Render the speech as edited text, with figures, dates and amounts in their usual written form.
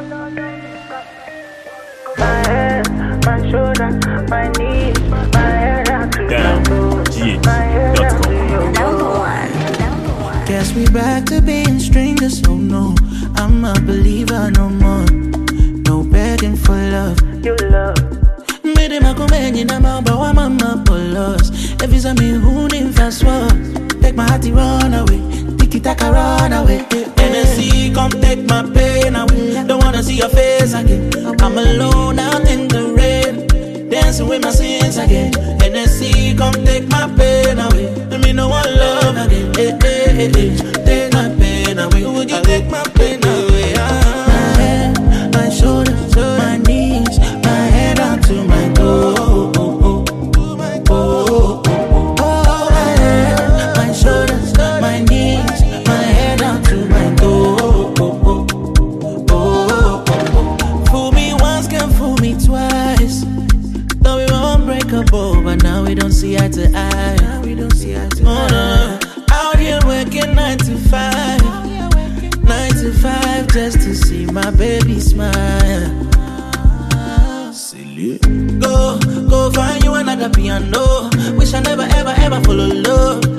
My head, my shoulder, my knees, my head out to my toes. My head out to your toes. Guess we back to being strangers, oh no. I'm a believer no more. No begging for love. You love. Made him a companion, I'm out, but I'm a polos. If it's a me who didn't fast walk, take my heart to run away. Tiki-taka run away. NSC, come take my pain away. Don't wanna see your face again. I'm alone out in the rain, dancing with my sins again. NSC, come take my pain away. Let me know one love again. Take my pain away. Would you take my pain away? My head, my shoulders, my knees, my head out to my toes. But now we don't see eye to eye. Oh, no. Out here working 9 to 5. 9 to 5 just to see my baby smile. Silly. Go find you another piano. Wish I never ever ever follow love.